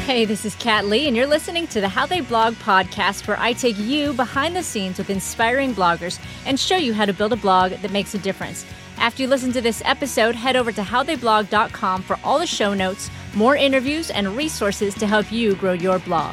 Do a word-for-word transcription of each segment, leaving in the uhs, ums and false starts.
Hey, this is Kat Lee, and you're listening to the How They Blog podcast, where I take you behind the scenes with inspiring bloggers and show you how to build a blog that makes a difference. After you listen to this episode, head over to how they blog dot com for all the show notes, more interviews, and resources to help you grow your blog.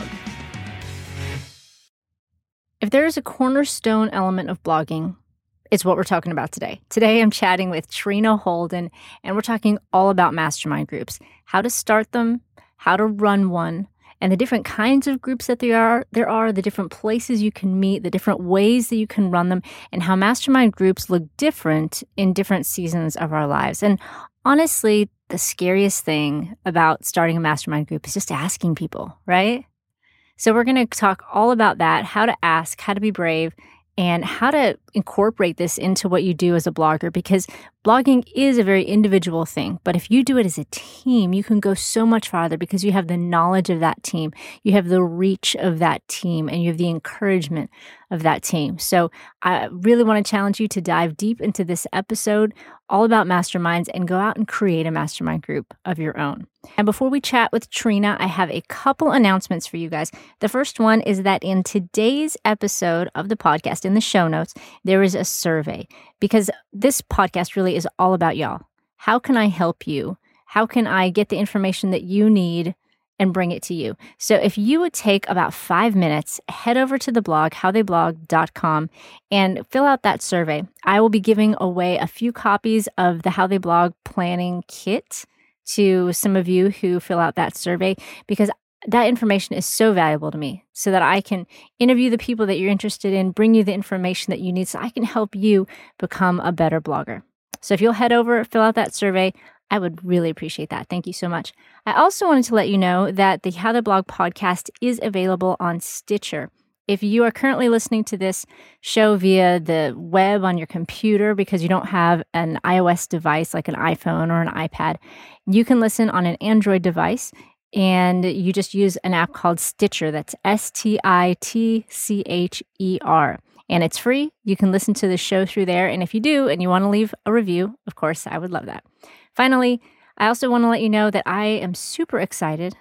If there is a cornerstone element of blogging, it's what we're talking about today. Today, I'm chatting with Trina Holden, and we're talking all about mastermind groups, how to start them, how to run one, and the different kinds of groups that there are, there are, the different places you can meet, the different ways that you can run them, and how mastermind groups look different in different seasons of our lives. And honestly, the scariest thing about starting a mastermind group is just asking people, right? So we're going to talk all about that, how to ask, how to be brave, and how to incorporate this into what you do as a blogger, because blogging is a very individual thing. But if you do it as a team, you can go so much farther because you have the knowledge of that team, you have the reach of that team, and you have the encouragement of that team. So I really want to challenge you to dive deep into this episode all about masterminds and go out and create a mastermind group of your own. And before we chat with Trina, I have a couple announcements for you guys. The first one is that in today's episode of the podcast, in the show notes, there is a survey, because this podcast really is all about y'all. How can I help you? How can I get the information that you need and bring it to you? So if you would take about five minutes, head over to the blog, how they blog dot com, and fill out that survey. I will be giving away a few copies of the How They Blog planning kit to some of you who fill out that survey, because that information is so valuable to me, so that I can interview the people that you're interested in, bring you the information that you need so I can help you become a better blogger. So if you'll head over, fill out that survey, I would really appreciate that. Thank you so much. I also wanted to let you know that the How to Blog podcast is available on Stitcher. If you are currently listening to this show via the web on your computer because you don't have an iOS device like an iPhone or an iPad, you can listen on an Android device, and you just use an app called Stitcher. That's S T I T C H E R. And it's free. You can listen to the show through there. And if you do, and you want to leave a review, of course, I would love that. Finally, I also want to let you know that I am super excited,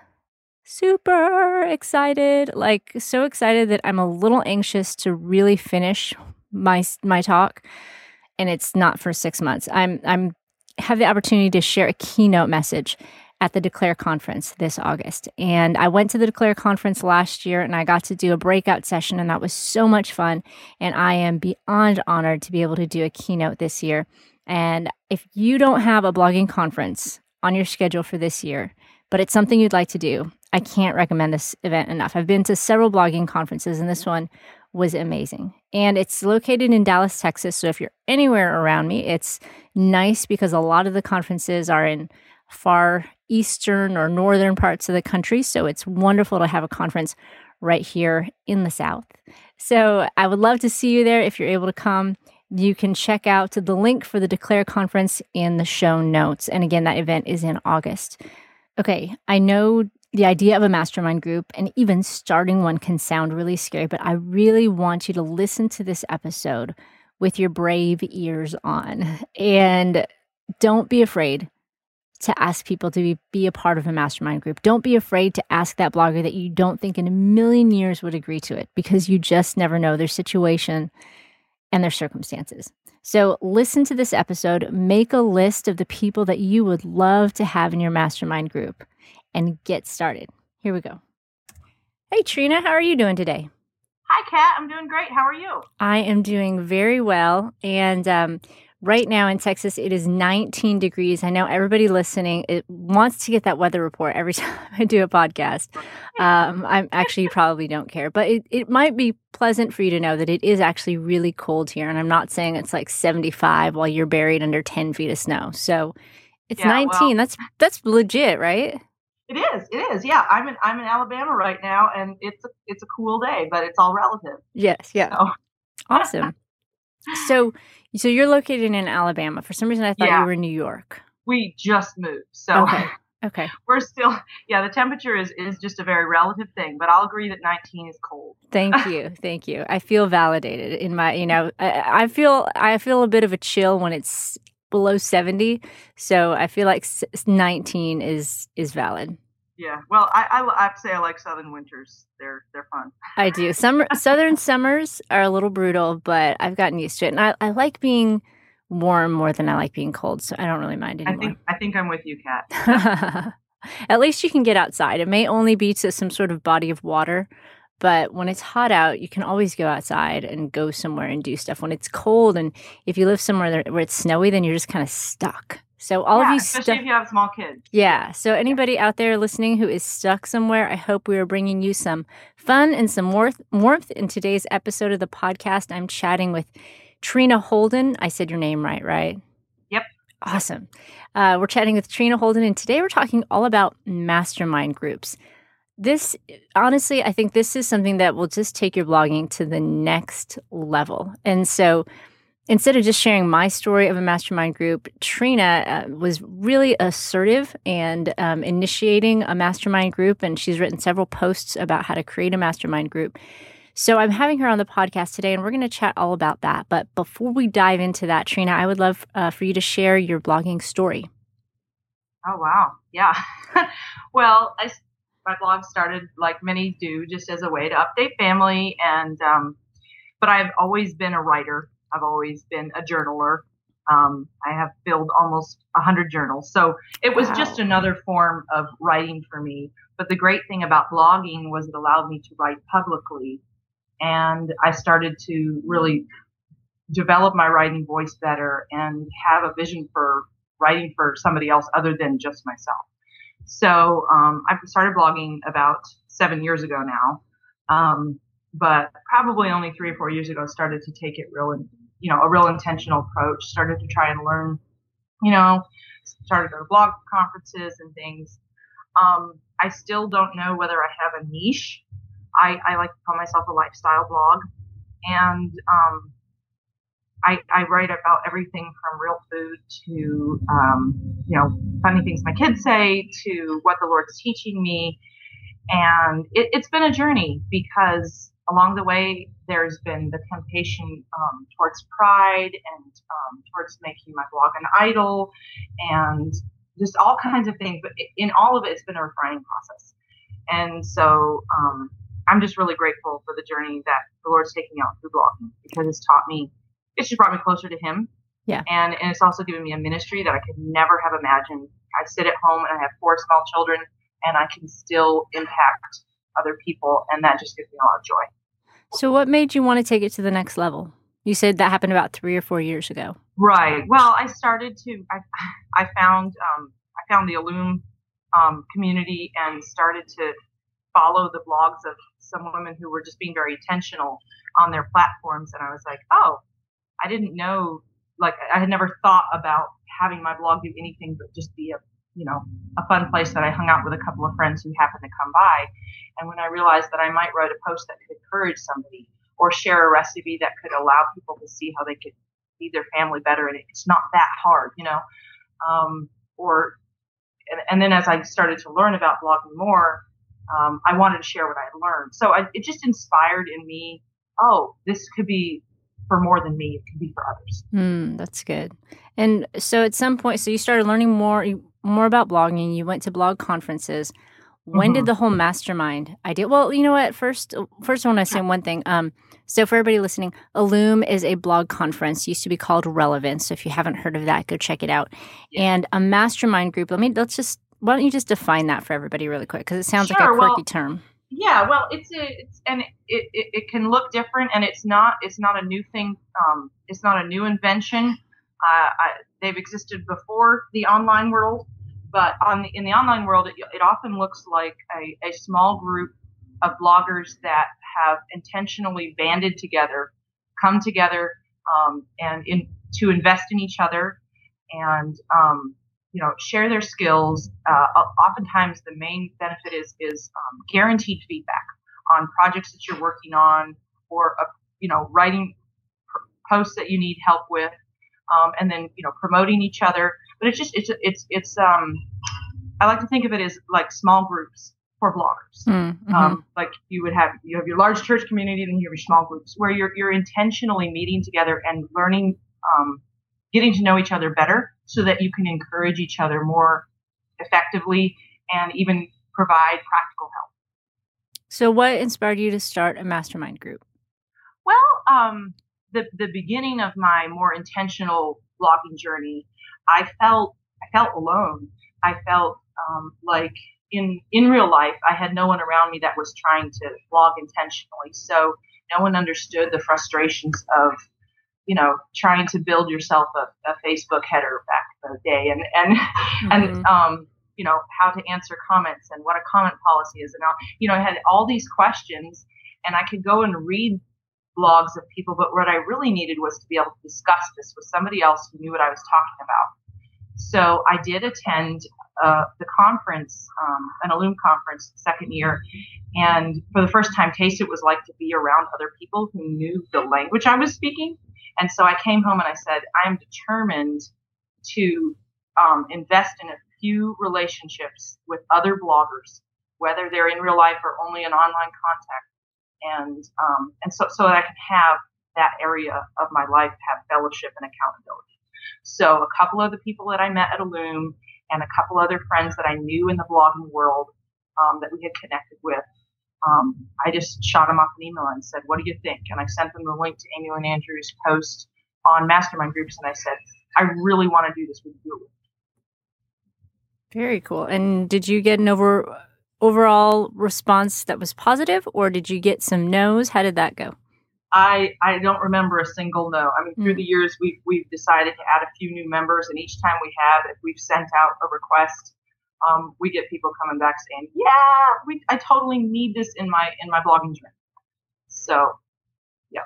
super excited, like so excited that I'm a little anxious to really finish my my talk. And it's not for six months. I'm I'm have the opportunity to share a keynote message at the Declare conference this August. And I went to the Declare conference last year, and I got to do a breakout session, and that was so much fun. And I am beyond honored to be able to do a keynote this year. And if you don't have a blogging conference on your schedule for this year, but it's something you'd like to do, I can't recommend this event enough. I've been to several blogging conferences, and this one was amazing. And it's located in Dallas, Texas. So if you're anywhere around me, it's nice because a lot of the conferences are in far eastern or northern parts of the country. So it's wonderful to have a conference right here in the South. So I would love to see you there if you're able to come. You can check out the link for the Declare conference in the show notes. And again, that event is in August. Okay, I know the idea of a mastermind group and even starting one can sound really scary, but I really want you to listen to this episode with your brave ears on. And don't be afraid to ask people to be, be a part of a mastermind group. Don't be afraid to ask that blogger that you don't think in a million years would agree to it, because you just never know their situation and their circumstances. So listen to this episode, make a list of the people that you would love to have in your mastermind group, and get started. Here we go. Hey, Trina, how are you doing today? Hi, Kat. I'm doing great. How are you? I am doing very well. And um, right now in Texas, it is nineteen degrees. I know everybody listening it wants to get that weather report every time I do a podcast. Um, I'm actually you probably don't care, but it, it might be pleasant for you to know that it is actually really cold here. And I'm not saying it's like seventy-five while you're buried under ten feet of snow. So it's yeah, nineteen. Well, that's that's legit, right? It is. It is. Yeah, I'm in I'm in Alabama right now, and it's a, it's a cool day, but it's all relative. Yes. Yeah. So. Awesome. So, so you're located in Alabama. For some reason, I thought yeah. you were in New York. We just moved, so okay. Okay. We're still. Yeah, the temperature is is just a very relative thing, but I'll agree that nineteen is cold. Thank you. Thank you. I feel validated in my. You know, I, I feel I feel a bit of a chill when it's below seventy. So I feel like nineteen is is valid. Yeah. Well, I, I, I say I like southern winters. They're they're fun. I do. Summer southern summers are a little brutal, but I've gotten used to it. And I, I like being warm more than I like being cold, so I don't really mind I anymore. think I think I'm with you, Kat. At least you can get outside. It may only be to some sort of body of water, but when it's hot out, you can always go outside and go somewhere and do stuff. When it's cold, and if you live somewhere there, where it's snowy, then you're just kind of stuck. So all yeah, of you especially stuck. if you have small kids. Yeah. So anybody out there listening who is stuck somewhere, I hope we are bringing you some fun and some warmth, warmth in today's episode of the podcast. I'm chatting with Trina Holden. I said your name right, right? Yep. Awesome. Uh, we're chatting with Trina Holden, and today we're talking all about mastermind groups. This, honestly, I think this is something that will just take your blogging to the next level. And so instead of just sharing my story of a mastermind group, Trina uh, was really assertive and um, initiating a mastermind group, and she's written several posts about how to create a mastermind group. So I'm having her on the podcast today, and we're going to chat all about that. But before we dive into that, Trina, I would love uh, for you to share your blogging story. Oh, wow. Yeah. Well, I, my blog started like many do, just as a way to update family. And, um, but I've always been a writer. I've always been a journaler. Um, I have filled almost a hundred journals. So it was Wow. just another form of writing for me. But the great thing about blogging was it allowed me to write publicly. And I started to really develop my writing voice better and have a vision for writing for somebody else other than just myself. So um, I started blogging about seven years ago now, um, but probably only three or four years ago started to take it real, you know, a real intentional approach. Started to try and learn, you know, started to go to blog conferences and things. Um, I still don't know whether I have a niche. I, I like to call myself a lifestyle blog, and um, I, I write about everything from real food to, um, you know, funny things my kids say to what the Lord's teaching me. And it, it's been a journey because along the way, there's been the temptation um, towards pride and um, towards making my blog an idol and just all kinds of things. But in all of it, it's been a refining process. And so um, I'm just really grateful for the journey that the Lord's taking me on through blogging because it's taught me, it's just brought me closer to Him. Yeah. And, and it's also given me a ministry that I could never have imagined. I sit at home and I have four small children and I can still impact other people. And that just gives me a lot of joy. So what made you want to take it to the next level? You said that happened about three or four years ago. Right. Well, I started to, I, I found, um, I found the Illume um, community and started to follow the blogs of some women who were just being very intentional on their platforms. And I was like, oh, I didn't know, like, I had never thought about having my blog do anything but just be a, you know, a fun place that I hung out with a couple of friends who happened to come by. And when I realized that I might write a post that could encourage somebody or share a recipe that could allow people to see how they could feed their family better, and it's not that hard, you know, um, or, and, and then as I started to learn about blogging more, um, I wanted to share what I had learned. So I, it just inspired in me, oh, this could be for more than me. It could be for others. Mm, that's good. And so at some point, so you started learning more, more about blogging. You went to blog conferences. When mm-hmm. did the whole mastermind idea? Well, you know what? First, first I want to say one thing. Um, so for everybody listening, Illume is a blog conference. It used to be called Relevance. So if you haven't heard of that, go check it out. Yeah. And a mastermind group. Let me. Let's just. Why don't you just define that for everybody really quick? Because it sounds sure, like a quirky well, term. Yeah, well, it's a, it's and it, it, it can look different, and it's not it's not a new thing. Um, it's not a new invention. Uh, I, they've existed before the online world, but on the, in the online world, it, it often looks like a, a small group of bloggers that have intentionally banded together, come together, um, and in to invest in each other, and um, you know, share their skills. Uh, oftentimes, the main benefit is is um, guaranteed feedback on projects that you're working on, or uh, you know, writing pr- posts that you need help with, um, and then you know, promoting each other. But it's just it's it's it's um, I like to think of it as like small groups for bloggers. Mm-hmm. Um, like you would have you have your large church community, and you have your small groups where you're you're intentionally meeting together and learning. Um, getting to know each other better so that you can encourage each other more effectively and even provide practical help. So what inspired you to start a mastermind group? Well, um, the the beginning of my more intentional blogging journey, I felt I felt alone. I felt um, like in in real life, I had no one around me that was trying to blog intentionally. So no one understood the frustrations of, you know, trying to build yourself a, a Facebook header back in the day, and and mm-hmm. and um, you know, how to answer comments and what a comment policy is, and all, you know, I had all these questions, and I could go and read blogs of people, but what I really needed was to be able to discuss this with somebody else who knew what I was talking about. So I did attend uh, the conference, um, an Illume conference, second year, and for the first time, tasted what it was like to be around other people who knew the language I was speaking. And so I came home and I said, I am determined to um, invest in a few relationships with other bloggers, whether they're in real life or only an online contact. And um, and so, so that I can have that area of my life have fellowship and accountability. So a couple of the people that I met at Illume and a couple other friends that I knew in the blogging world um, that we had connected with, um, I just shot them off an email and said, what do you think? And I sent them the link to Amy Lynn Andrews' post on mastermind groups. And I said, I really want to do this with you. Very cool. And did you get an over... overall response that was positive, or did you get some no's? How did that go? I, I don't remember a single no. I mean, through mm. the years, we've, we've decided to add a few new members, and each time we have, if we've sent out a request, um, we get people coming back saying, yeah, we, I totally need this in my, in my blogging journey. So, yeah.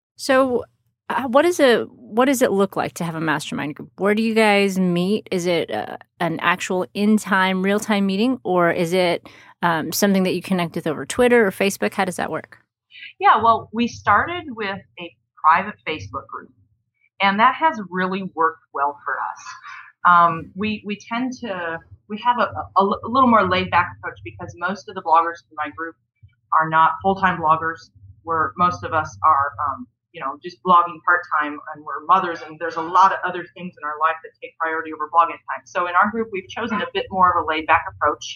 So uh, what is it, what does it look like to have a mastermind group? Where do you guys meet? Is it uh, an actual in-time, real-time meeting, or is it um, something that you connect with over Twitter or Facebook? How does that work? Yeah, well, we started with a private Facebook group, and that has really worked well for us. Um, we we tend to we have a, a, a little more laid back approach because most of the bloggers in my group are not full time bloggers. Where most of us are, um, you know, just blogging part time, and we're mothers, and there's a lot of other things in our life that take priority over blogging time. So in our group, we've chosen a bit more of a laid back approach.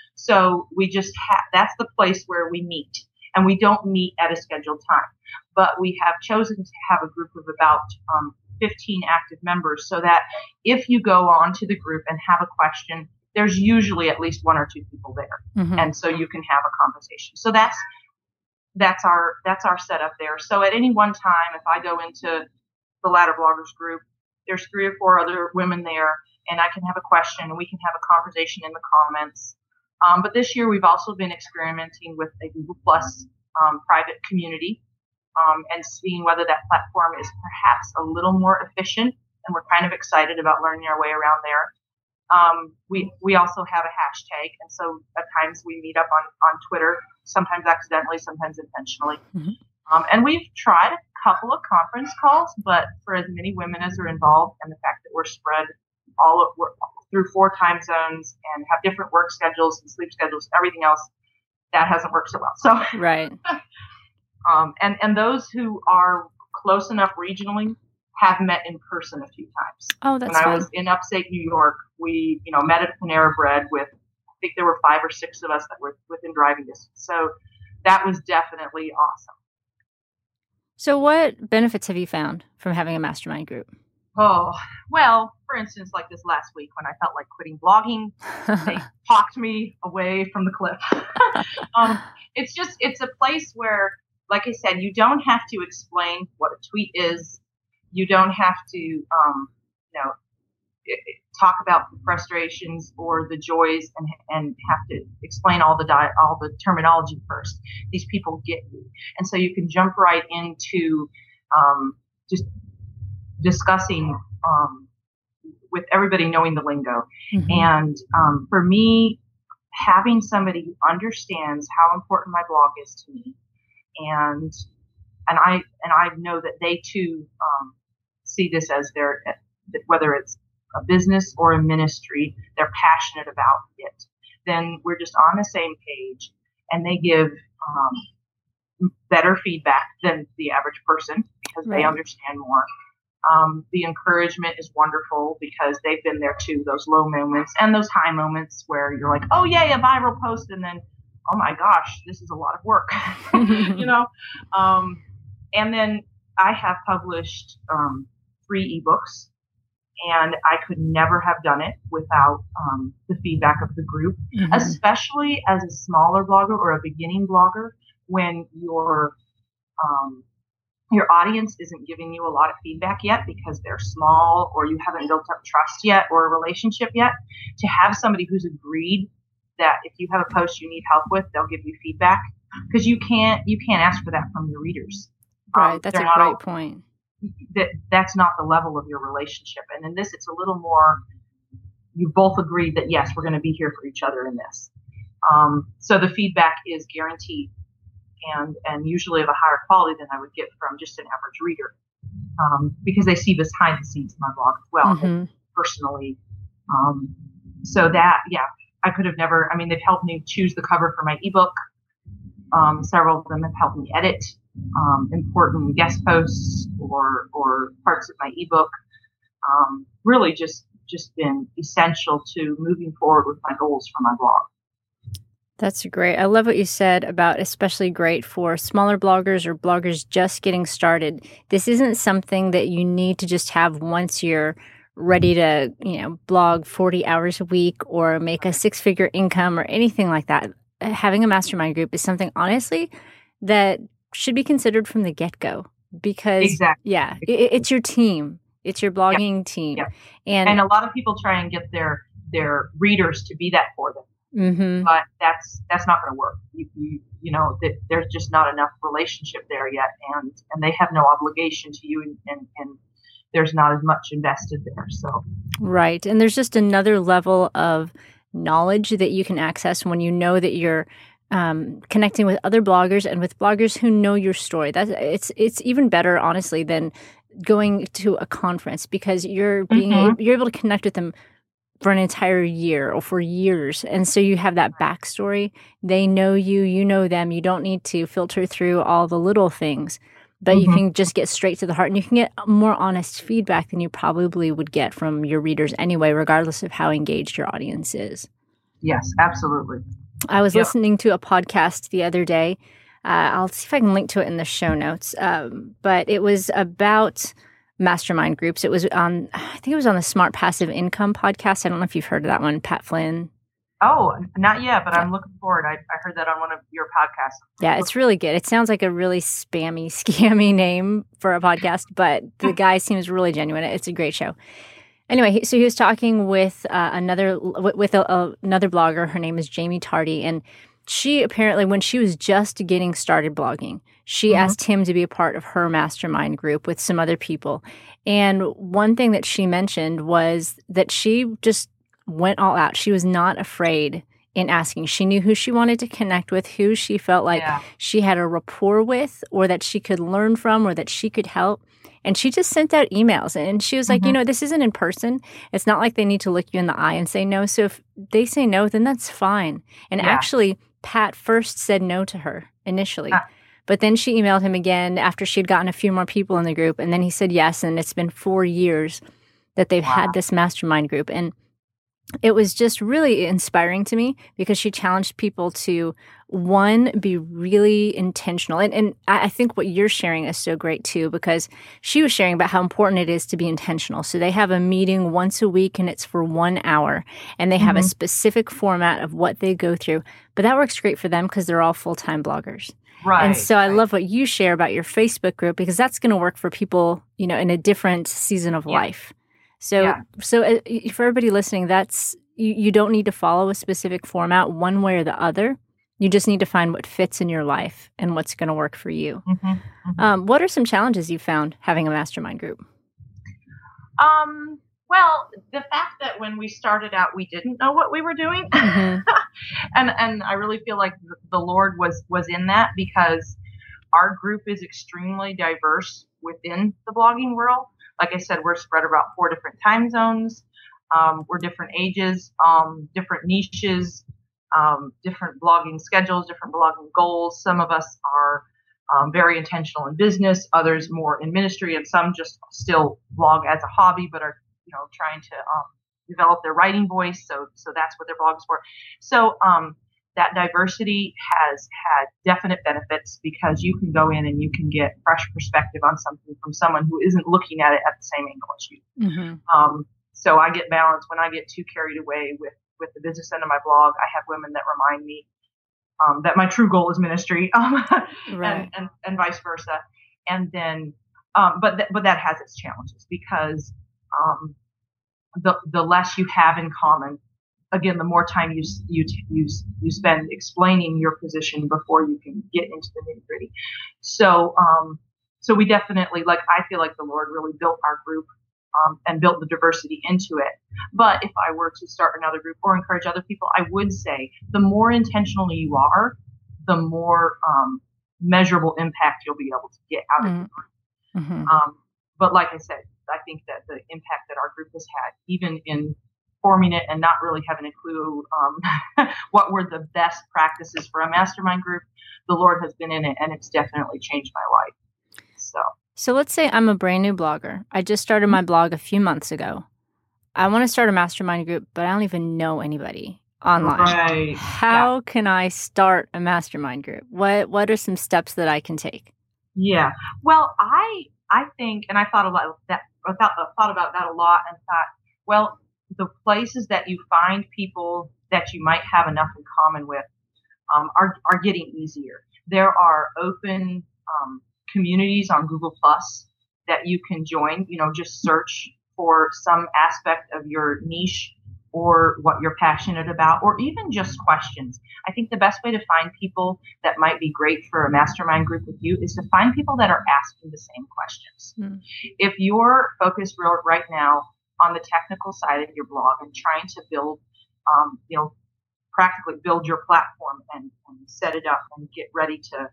So we just have that's the place where we meet. And we don't meet at a scheduled time, but we have chosen to have a group of about um, fifteen active members so that if you go on to the group and have a question, there's usually at least one or two people there. Mm-hmm. And so you can have a conversation. So that's, that's our, that's our setup there. So at any one time, if I go into the Ladder Bloggers group, there's three or four other women there, and I can have a question and we can have a conversation in the comments. Um, but this year we've also been experimenting with a Google Plus um, private community um, and seeing whether that platform is perhaps a little more efficient. And we're kind of excited about learning our way around there. Um, we we also have a hashtag, and so at times we meet up on, on Twitter, sometimes accidentally, sometimes intentionally. Mm-hmm. Um, and we've tried a couple of conference calls, but for as many women as are involved, and the fact that we're spread all of, we're, through four time zones and have different work schedules and sleep schedules, everything else, that hasn't worked so well. So, right. um, and, and those who are close enough regionally have met in person a few times. Oh, that's When fun. I was in upstate New York, we, you know, met at Panera Bread with, I think there were five or six of us that were within driving distance. So that was definitely awesome. So what benefits have you found from having a mastermind group? Oh, well, for instance, like this last week when I felt like quitting blogging, they talked me away from the cliff. um, it's just, it's a place where, like I said, you don't have to explain what a tweet is. You don't have to, um, you know, it, it, talk about the frustrations or the joys and and have to explain all the di- all the terminology first. These people get you, and so you can jump right into um, just discussing um, with everybody knowing the lingo. Mm-hmm. And um, for me, having somebody who understands how important my blog is to me, and and I and I know that they too um, see this as their, whether it's a business or a ministry, they're passionate about it. Then we're just on the same page, and they give um, better feedback than the average person because right. they understand more. Um, the encouragement is wonderful because they've been there too, those low moments and those high moments where you're like, oh, yay, a viral post. And then, oh, my gosh, this is a lot of work, you know. Um, and then I have published um, three ebooks. And I could never have done it without um, the feedback of the group, mm-hmm. especially as a smaller blogger or a beginning blogger, when your um, your audience isn't giving you a lot of feedback yet because they're small or you haven't built up trust yet or a relationship yet. To have somebody who's agreed that if you have a post you need help with, they'll give you feedback, because you can't you can't ask for that from your readers. Right, um, that's a great all, point. That that's not the level of your relationship. And in this, it's a little more, you both agreed that, yes, we're going to be here for each other in this. Um, so the feedback is guaranteed and, and usually of a higher quality than I would get from just an average reader, um, because they see this behind the scenes in my blog as well, mm-hmm. personally. Um, so that, yeah, I could have never, I mean, they've helped me choose the cover for my ebook. Um, several of them have helped me edit Um, important guest posts or or parts of my ebook. Um, really just just been essential to moving forward with my goals for my blog. That's great. I love what you said about especially great for smaller bloggers or bloggers just getting started. This isn't something that you need to just have once you're ready to, you know, blog forty hours a week or make a six-figure income or anything like that. Having a mastermind group is something, honestly, that should be considered from the get-go, because exactly. yeah, it, it's your team. It's your blogging yep. team. Yep. And, and a lot of people try and get their, their readers to be that for them. Mm-hmm. But that's, that's not going to work. You, you, you know, that there's just not enough relationship there yet. And, and they have no obligation to you, and, and, and there's not as much invested there. So. Right. And there's just another level of knowledge that you can access when you know that you're Um, connecting with other bloggers and with bloggers who know your story. That's it's it's even better, honestly, than going to a conference, because you're being mm-hmm. you're able to connect with them for an entire year or for years, and so you have that backstory. They know you, you know them. You don't need to filter through all the little things, but mm-hmm. you can just get straight to the heart, and you can get more honest feedback than you probably would get from your readers anyway, regardless of how engaged your audience is. Yes, absolutely. I was yep. listening to a podcast the other day. Uh, I'll see if I can link to it in the show notes. Um, but it was about mastermind groups. It was on, I think it was on the Smart Passive Income podcast. I don't know if you've heard of that one, Pat Flynn. Oh, not yet, but yeah. I'm looking forward. I, I heard that on one of your podcasts. Yeah, it's really good. It sounds like a really spammy, scammy name for a podcast, but the guy seems really genuine. It's a great show. Anyway, so he was talking with uh, another with a, a, another blogger. Her name is Jamie Tardy, and she apparently, when she was just getting started blogging, she mm-hmm. asked him to be a part of her mastermind group with some other people. And one thing that she mentioned was that she just went all out. She was not afraid in asking. She knew who she wanted to connect with, who she felt like yeah. she had a rapport with, or that she could learn from, or that she could help. And she just sent out emails, and she was like, mm-hmm. you know, this isn't in person. It's not like they need to look you in the eye and say no. So if they say no, then that's fine. And yeah. actually, Pat first said no to her initially. Ah. But then she emailed him again after she'd gotten a few more people in the group. And then he said yes. And it's been four years that they've wow. had this mastermind group. And it was just really inspiring to me, because she challenged people to, one, be really intentional. And, and I think what you're sharing is so great too, because she was sharing about how important it is to be intentional. So they have a meeting once a week, and it's for one hour, and they have mm-hmm. a specific format of what they go through. But that works great for them because they're all full-time bloggers. Right. And so I right. love what you share about your Facebook group, because that's going to work for people, you know, in a different season of yeah. life. So, yeah. so uh, for everybody listening, that's you, you don't need to follow a specific format one way or the other. You just need to find what fits in your life and what's going to work for you. Mm-hmm. Mm-hmm. Um, what are some challenges you found having a mastermind group? Um, well, the fact that when we started out, we didn't know what we were doing. Mm-hmm. and and I really feel like the Lord was, was in that, because our group is extremely diverse within the blogging world. Like I said, we're spread about four different time zones. Um, we're different ages, um, different niches, um, different blogging schedules, different blogging goals. Some of us are um, very intentional in business, others more in ministry, and some just still blog as a hobby, but are, you know, trying to um, develop their writing voice. So, so that's what their blog is for. So, um, that diversity has had definite benefits because you can go in and you can get fresh perspective on something from someone who isn't looking at it at the same angle as you. Mm-hmm. Um, so I get balance. When I get too carried away with, with the business end of my blog, I have women that remind me um, that my true goal is ministry, um, right. and, and, and vice versa. And then, um, but, th- but that has its challenges because um, the, the less you have in common, again, the more time you you you you spend explaining your position before you can get into the nitty gritty. So, um, so we definitely, like, I feel like the Lord really built our group um, and built the diversity into it. But if I were to start another group or encourage other people, I would say the more intentional you are, the more um, measurable impact you'll be able to get out mm-hmm. of the group. Mm-hmm. Um, but like I said, I think that the impact that our group has had, even in forming it and not really having a clue um, what were the best practices for a mastermind group, the Lord has been in it, and it's definitely changed my life. So, so let's say I'm a brand new blogger. I just started my blog a few months ago. I want to start a mastermind group, but I don't even know anybody online. Right. How yeah. can I start a mastermind group? What What are some steps that I can take? Yeah. Well, I I think, and I thought about that. I thought, thought about that a lot, and thought, well, the places that you find people that you might have enough in common with um, are are getting easier. There are open um, communities on Google Plus that you can join. You know, just search for some aspect of your niche or what you're passionate about, or even just questions. I think the best way to find people that might be great for a mastermind group with you is to find people that are asking the same questions. Mm. If you're focused real, right now on the technical side of your blog and trying to build, um, you know, practically build your platform and, and set it up and get ready to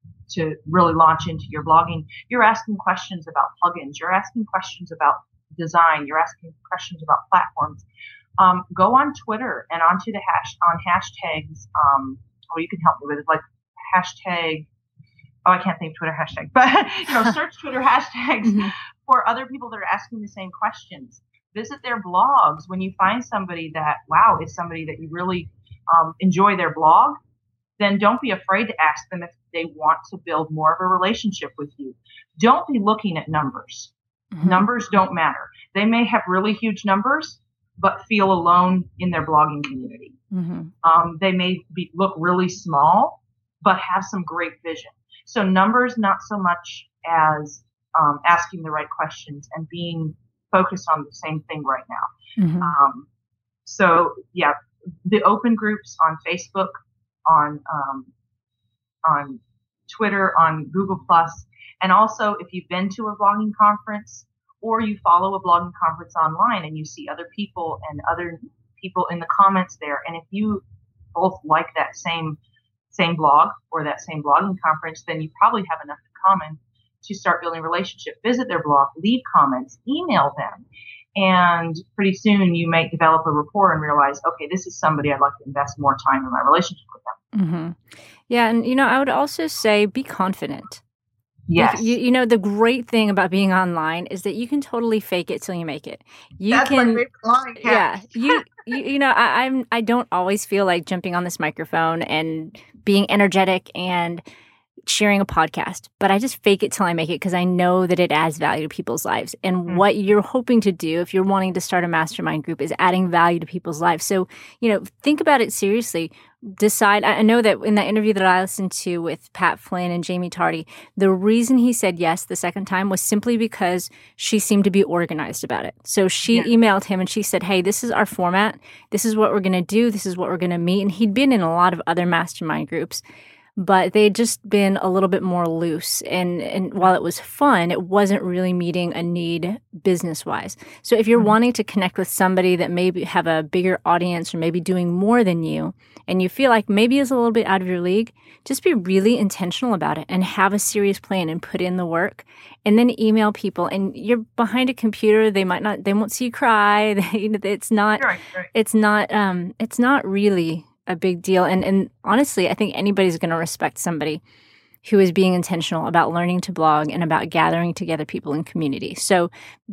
to really launch into your blogging, you're asking questions about plugins, you're asking questions about design, you're asking questions about platforms. Um, go on Twitter and onto the hash on hashtags. Um, or you can help me with it, like hashtag. Oh, I can't think of Twitter hashtag, but you know, search Twitter hashtags mm-hmm. for other people that are asking the same questions. Visit their blogs. When you find somebody that, wow, is somebody that you really um, enjoy their blog, then don't be afraid to ask them if they want to build more of a relationship with you. Don't be looking at numbers. Mm-hmm. Numbers don't matter. They may have really huge numbers, but feel alone in their blogging community. Mm-hmm. Um, they may be, look really small, but have some great vision. So numbers, not so much as um, asking the right questions and being focused on the same thing right now. Mm-hmm. Um, so yeah, the open groups on Facebook, on um, on Twitter, on Google Plus, and also if you've been to a blogging conference or you follow a blogging conference online and you see other people and other people in the comments there, and if you both like that same same blog or that same blogging conference, then you probably have enough in common to start building a relationship. Visit their blog, leave comments, email them, and pretty soon you might develop a rapport and realize, okay, this is somebody I'd like to invest more time in my relationship with them. Mm-hmm. Yeah, and you know, I would also say be confident. Yes. Like, you, you know, the great thing about being online is that you can totally fake it till you make it. You That's can, my favorite line. Yeah. you, you, you know, I, I'm, I don't always feel like jumping on this microphone and being energetic and sharing a podcast, but I just fake it till I make it because I know that it adds value to people's lives. And mm-hmm. what you're hoping to do if you're wanting to start a mastermind group is adding value to people's lives. So, you know, think about it seriously. Decide. I know that in that interview that I listened to with Pat Flynn and Jamie Tardy, the reason he said yes the second time was simply because she seemed to be organized about it. So she yeah. emailed him and she said, hey, this is our format. This is what we're going to do. This is what we're going to meet. And he'd been in a lot of other mastermind groups, but they had just been a little bit more loose. And, and while it was fun, it wasn't really meeting a need business-wise. So if you're mm-hmm. wanting to connect with somebody that maybe have a bigger audience or maybe doing more than you, and you feel like maybe it's a little bit out of your league, just be really intentional about it and have a serious plan and put in the work and then email people. And you're behind a computer. They might not, they won't see you cry. They, it's not, right, right. it's not, um, it's not really a big deal. And, and honestly, I think anybody's going to respect somebody who is being intentional about learning to blog and about gathering together people in community. So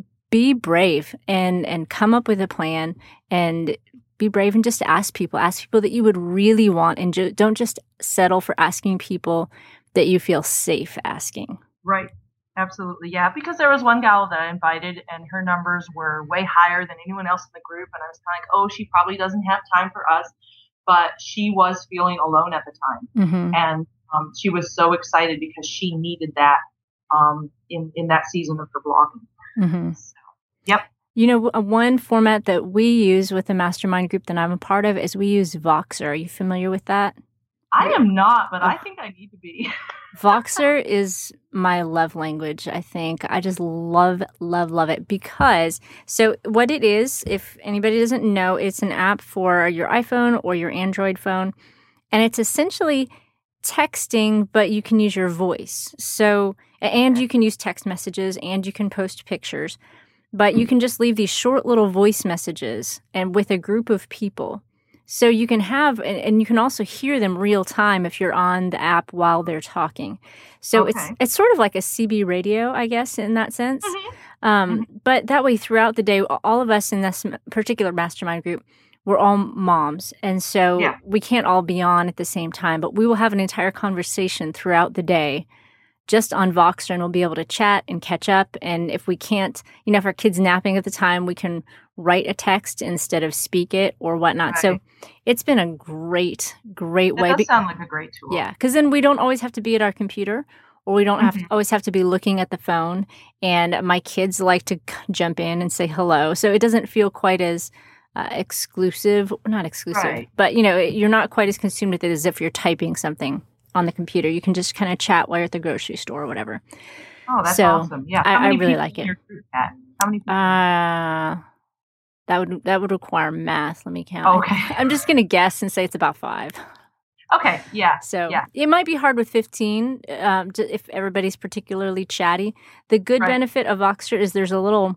be brave and and come up with a plan, and be brave and just ask people. Ask people that you would really want, and ju- don't just settle for asking people that you feel safe asking. Right. Absolutely. Yeah. Because there was one gal that I invited and her numbers were way higher than anyone else in the group. And I was kind of like, oh, she probably doesn't have time for us. But she was feeling alone at the time. Mm-hmm. And um, she was so excited because she needed that um, in, in that season of her blogging. Mm-hmm. So, yep. You know, one format that we use with the mastermind group that I'm a part of is we use Voxer. Are you familiar with that? I am not, but oh. I think I need to be. Voxer is my love language, I think. I just love, love, love it because, so what it is, if anybody doesn't know, it's an app for your iPhone or your Android phone, and it's essentially texting, but you can use your voice. So, and you can use text messages, and you can post pictures, but you can just leave these short little voice messages and with a group of people. So you can have, and, and you can also hear them real time if you're on the app while they're talking. So Okay. it's it's sort of like a C B radio, I guess, in that sense. Mm-hmm. Um, Mm-hmm. But that way, throughout the day, all of us in this particular mastermind group, we're all moms. And so Yeah. we can't all be on at the same time, but we will have an entire conversation throughout the day just on Voxer, and we'll be able to chat and catch up. And if we can't, you know, if our kid's napping at the time, we can write a text instead of speak it or whatnot. Right. So it's been a great, great That way. does Be- sound like a great tool. yeah, because then we don't always have to be at our computer, or we don't have Mhm. to always have to be looking at the phone. And my kids like to c- jump in and say hello. So it doesn't feel quite as uh, exclusive, not exclusive, Right. but, you know, you're not quite as consumed with it as if you're typing something on the computer. You can just kind of chat while you're at the grocery store or whatever. Oh, that's So, awesome. Yeah. I- How many I really people like in it. your group, Pat? How many people? Uh, that would that would require math. Let me count. Okay. I'm just going to guess and say it's about five. Okay. Yeah. So Yeah. it might be hard with fifteen um, to, if everybody's particularly chatty. The good Right. benefit of Voxer is there's a little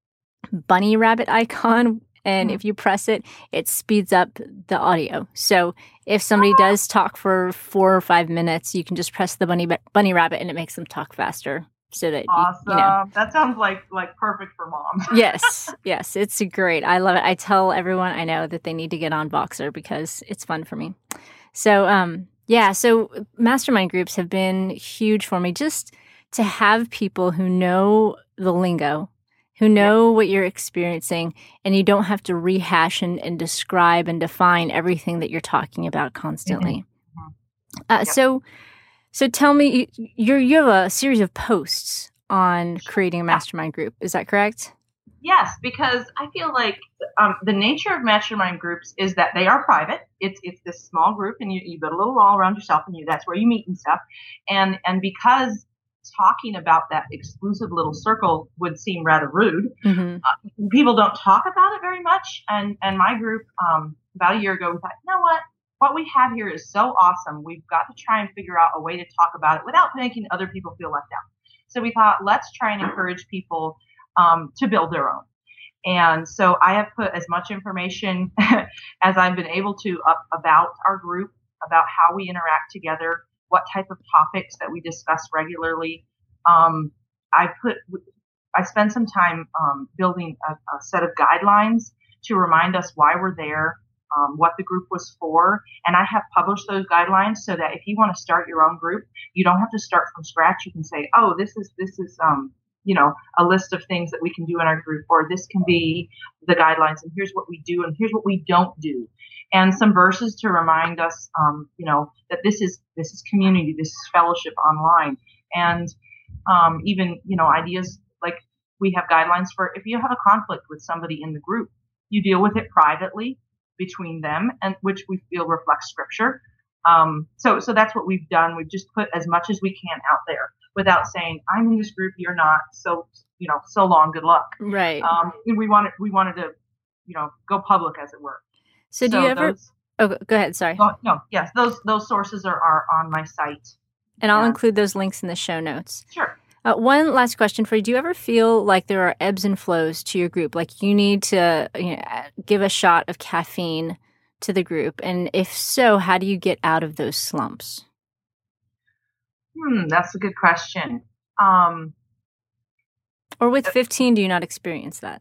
bunny rabbit icon, and Mhm. if you press it, it speeds up the audio. So if somebody Oh. does talk for four or five minutes, you can just press the bunny bunny rabbit, and it makes them talk faster. So that you- Awesome. you know. That sounds like like perfect for moms. Yes, yes, it's great. I love it. I tell everyone I know that they need to get on Voxer because it's fun for me. So, um, yeah, so mastermind groups have been huge for me, just to have people who know the lingo, who know what you're experiencing, and you don't have to rehash and, and describe and define everything that you're talking about constantly. Mhm. Uh, Yep. So, so tell me, you you're, you have a series of posts on creating a mastermind group. Is that correct? Yes, because I feel like um, the nature of mastermind groups is that they are private. It's it's this small group, and you, you build a little wall around yourself, and you that's where you meet and stuff. And and because talking about that exclusive little circle would seem rather rude, Mm-hmm. uh, people don't talk about it very much. And and my group um, about a year ago, we thought, you know what? What we have here is so awesome. We've got to try and figure out a way to talk about it without making other people feel left out. So we thought, let's try and encourage people um, to build their own. And so I have put as much information as I've been able to up about our group, about how we interact together, what type of topics that we discuss regularly. Um, I put, I spend some time um, building a, a set of guidelines to remind us why we're there, um, what the group was for, and I have published those guidelines so that if you want to start your own group, you don't have to start from scratch. You can say, oh, this is this is um, you know, a list of things that we can do in our group, or this can be the guidelines, and here's what we do, and here's what we don't do, and some verses to remind us, um, you know, that this is this is community, this is fellowship online, and um, even you know, ideas like we have guidelines for if you have a conflict with somebody in the group, you deal with it privately between them, and which we feel reflects scripture. Um, so so that's what we've done. We've just put as much as we can out there without saying, I'm in this group, you're not. So, you know, so long, good luck. Right. Um, and we wanted, we wanted to, you know, go public as it were. So do you ever, those, oh, go go ahead. Sorry. oh, no, yes, those, those sources are, are on my site. And I'll Yeah. include those links in the show notes. Sure. Uh, one last question for you. Do you ever feel like there are ebbs and flows to your group? Like you need to you know, give a shot of caffeine to the group? And if so, how do you get out of those slumps? Hmm, that's a good question. Um, or with fifteen, do you not experience that?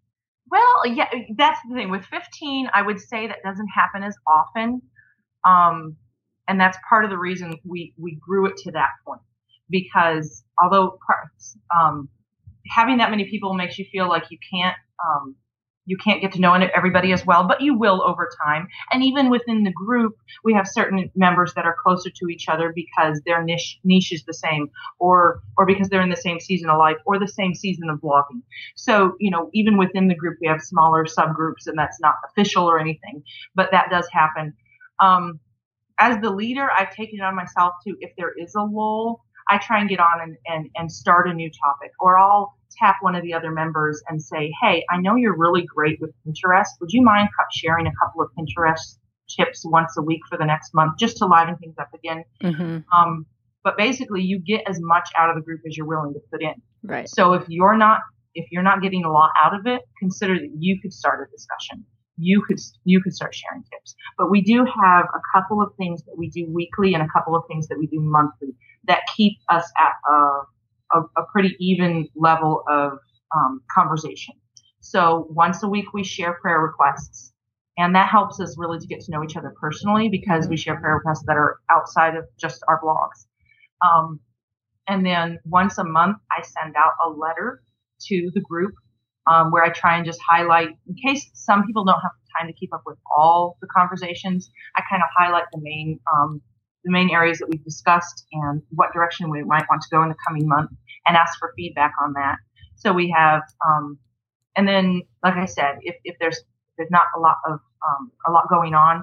Well, yeah, that's the thing. With fifteen, I would say that doesn't happen as often. Um, and that's part of the reason we, we grew it to that point. Because although um, having that many people makes you feel like you can't um, you can't get to know everybody as well, but you will over time. And even within the group, we have certain members that are closer to each other because their niche niche is the same, or or because they're in the same season of life or the same season of blogging. So, you know, even within the group, we have smaller subgroups, and that's not official or anything, but that does happen. Um, as the leader, I've taken it on myself to, if there is a lull, I try and get on and, and, and start a new topic, or I'll tap one of the other members and say, hey, I know you're really great with Pinterest. Would you mind sharing a couple of Pinterest tips once a week for the next month, just to liven things up again? Mm-hmm. Um, but basically, you get as much out of the group as you're willing to put in. Right. So if you're not if you're not getting a lot out of it, consider that you could start a discussion. You could you could start sharing tips. But we do have a couple of things that we do weekly and a couple of things that we do monthly that keep us at a, a, a pretty even level of um, conversation. So once a week we share prayer requests, and that helps us really to get to know each other personally, because we share prayer requests that are outside of just our blogs. Um, and then once a month I send out a letter to the group Um, where I try and just highlight, in case some people don't have time to keep up with all the conversations, I kind of highlight the main um, the main areas that we've discussed and what direction we might want to go in the coming month, and ask for feedback on that. So we have, um, and then, like I said, if, if there's if there's not a lot of um, a lot going on,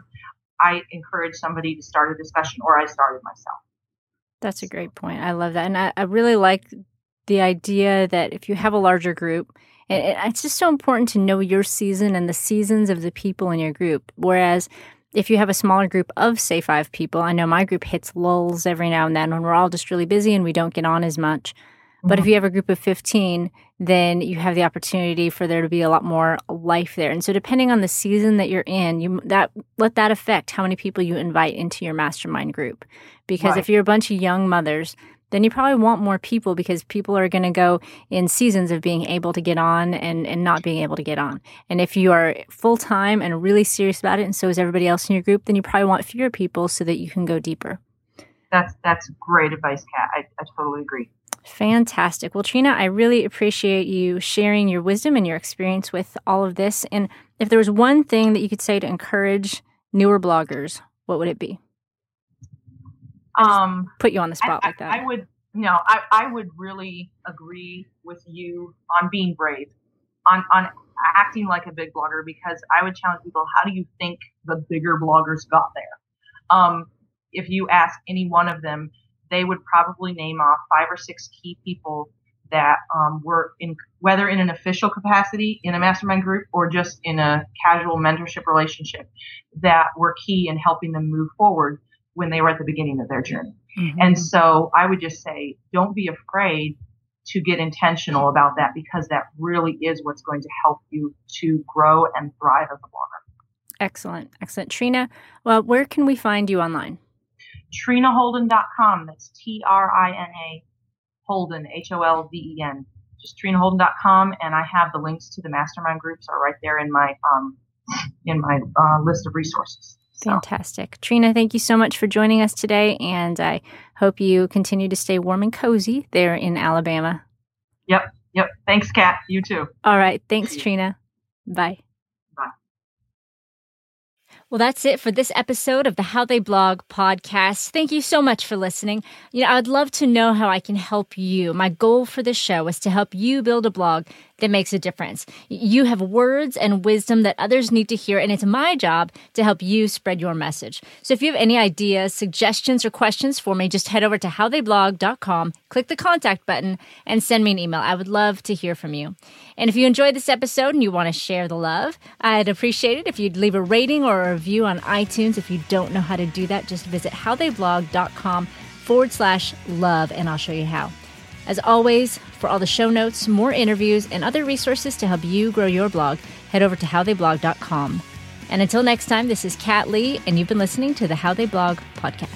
I encourage somebody to start a discussion, or I start it myself. That's a great point. I love that, and I, I really like the idea that if you have a larger group, and it's just so important to know your season and the seasons of the people in your group. Whereas if you have a smaller group of, say, five people, I know my group hits lulls every now and then when we're all just really busy and we don't get on as much. Mm-hmm. But if you have a group of fifteen, then you have the opportunity for there to be a lot more life there. And so depending on the season that you're in, you that let that affect how many people you invite into your mastermind group. Because right. if you're a bunch of young mothers, then you probably want more people, because people are going to go in seasons of being able to get on and, and not being able to get on. And if you are full-time and really serious about it, and so is everybody else in your group, then you probably want fewer people so that you can go deeper. That's that's great advice, Kat. I, I totally agree. Fantastic. Well, Trina, I really appreciate you sharing your wisdom and your experience with all of this. And if there was one thing that you could say to encourage newer bloggers, what would it be? Um, put you on the spot I, like that. I would, no, I, I would really agree with you on being brave, on, on acting like a big blogger, because I would challenge people, how do you think the bigger bloggers got there? Um, if you ask any one of them, they would probably name off five or six key people that um, were in, whether in an official capacity in a mastermind group or just in a casual mentorship relationship, that were key in helping them move forward when they were at the beginning of their journey. Mm-hmm. And so I would just say, don't be afraid to get intentional about that, because that really is what's going to help you to grow and thrive as a blogger. Excellent. Excellent. Trina, well, where can we find you online? Trina Holden dot com. That's T R I N A Holden, H O L D E N. Just Trina Holden dot com. And I have the links to the mastermind groups are right there in my, um, in my uh, list of resources. Fantastic. Trina, thank you so much for joining us today, and I hope you continue to stay warm and cozy there in Alabama. Yep, yep. Thanks, Kat. You too. All right. Thanks, Trina. Bye. Bye. Well, that's it for this episode of the How They Blog podcast. Thank you so much for listening. You know, I'd love to know how I can help you. My goal for this show is to help you build a blog that makes a difference. You have words and wisdom that others need to hear, and it's my job to help you spread your message. So if you have any ideas, suggestions, or questions for me, just head over to how they blog dot com, click the contact button, and send me an email. I would love to hear from you. And if you enjoyed this episode and you want to share the love, I'd appreciate it if you'd leave a rating or a review on iTunes. If you don't know how to do that, just visit how they blog dot com forward slash love, and I'll show you how. As always, for all the show notes, more interviews, and other resources to help you grow your blog, head over to how they blog dot com. And until next time, this is Kat Lee, and you've been listening to the How They Blog podcast.